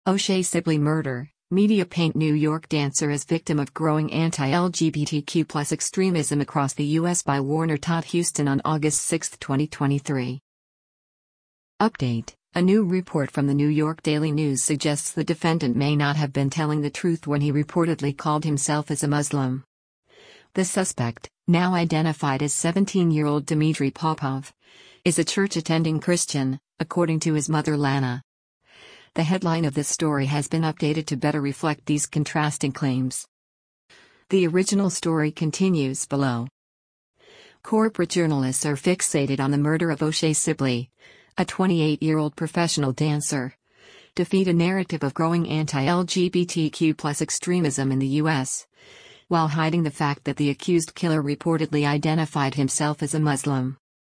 O'Shea Sibley murder. Media paint New York dancer as victim of growing anti-LGBTQ+ extremism across the U.S. by Warner Todd Huston on August 6, 2023. Update: a new report from the New York Daily News suggests the defendant may not have been telling the truth when he reportedly called himself as a Muslim. The suspect, now identified as 17-year-old Dmitry Popov, is a church-attending Christian, according to his mother Lana. The headline of this story has been updated to better reflect these contrasting claims. The original story continues below. Corporate journalists are fixated on the murder of O'Shea Sibley, a 28-year-old professional dancer, to feed a narrative of growing anti-LGBTQ+ extremism in the U.S., while hiding the fact that the accused killer reportedly identified himself as a Muslim.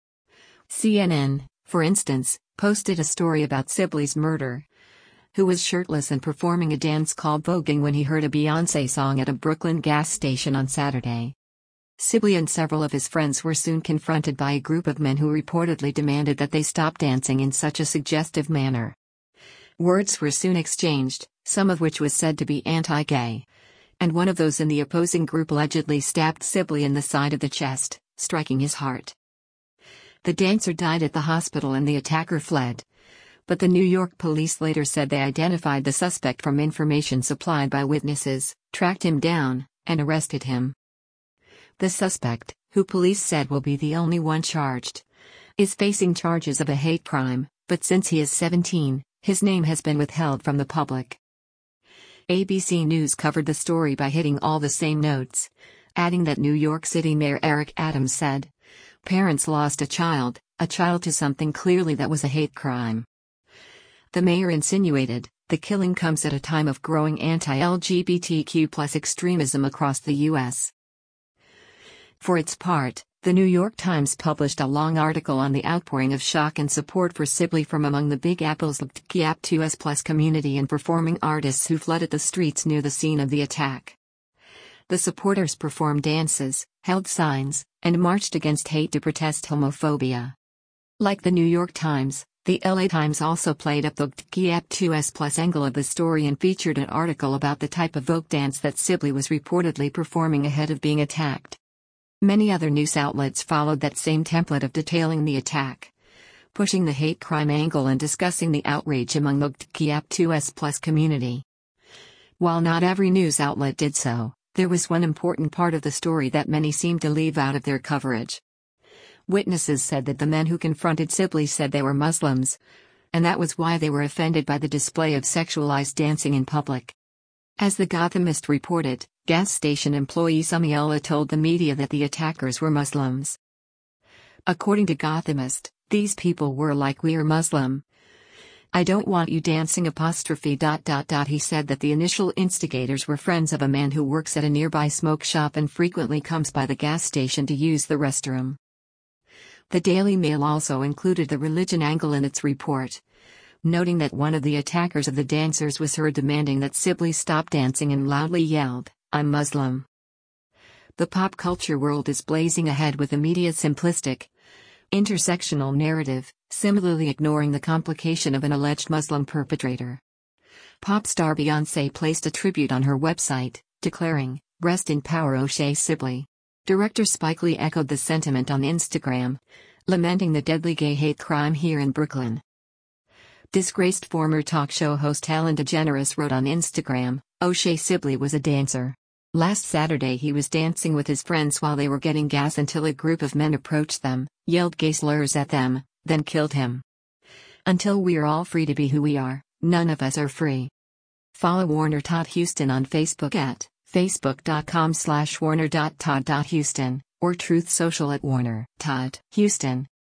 CNN, for instance, posted a story about Sibley's murder, who was shirtless and performing a dance called voguing when he heard a Beyoncé song at a Brooklyn gas station on Saturday. Sibley and several of his friends were soon confronted by a group of men who reportedly demanded that they stop dancing in such a suggestive manner. Words were soon exchanged, some of which was said to be anti-gay, and one of those in the opposing group allegedly stabbed Sibley in the side of the chest, striking his heart. The dancer died at the hospital and the attacker fled. But the New York police later said they identified the suspect from information supplied by witnesses, tracked him down, and arrested him. The suspect, who police said will be the only one charged, is facing charges of a hate crime, but since he is 17, his name has been withheld from the public. ABC News covered the story by hitting all the same notes, adding that New York City Mayor Eric Adams said, "Parents lost a child to something clearly that was a hate crime." The mayor insinuated, the killing comes at a time of growing anti-LGBTQ+ extremism across the U.S. For its part, the New York Times published a long article on the outpouring of shock and support for Sibley from among the Big Apple's LGBTQ+ community and performing artists who flooded the streets near the scene of the attack. The supporters performed dances, held signs, and marched against hate to protest homophobia. Like the New York Times, the LA Times also played up the LGBTQ+ angle of the story and featured an article about the type of folk dance that Sibley was reportedly performing ahead of being attacked. Many other news outlets followed that same template of detailing the attack, pushing the hate crime angle and discussing the outrage among the LGBTQ+ community. While not every news outlet did so, there was one important part of the story that many seemed to leave out of their coverage. Witnesses said that the men who confronted Sibley said they were Muslims, and that was why they were offended by the display of sexualized dancing in public. As The Gothamist reported, gas station employee Samiela told the media that the attackers were Muslims. According to Gothamist, these people were like, "We are Muslim. I don't want you dancing." He said that the initial instigators were friends of a man who works at a nearby smoke shop and frequently comes by the gas station to use the restroom. The Daily Mail also included the religion angle in its report, noting that one of the attackers of the dancers was heard demanding that Sibley stop dancing and loudly yelled, "I'm Muslim." The pop culture world is blazing ahead with a media simplistic, intersectional narrative, similarly ignoring the complication of an alleged Muslim perpetrator. Pop star Beyoncé placed a tribute on her website, declaring, "Rest in power O'Shea Sibley." Director Spike Lee echoed the sentiment on Instagram, lamenting the deadly gay hate crime here in Brooklyn. Disgraced former talk show host Ellen DeGeneres wrote on Instagram, "O'Shea Sibley was a dancer. Last Saturday he was dancing with his friends while they were getting gas until a group of men approached them, yelled gay slurs at them, then killed him. Until we are all free to be who we are, none of us are free." Follow Warner Todd Huston on Facebook at facebook.com/warner.todd.huston, or Truth Social at Warner Todd Huston.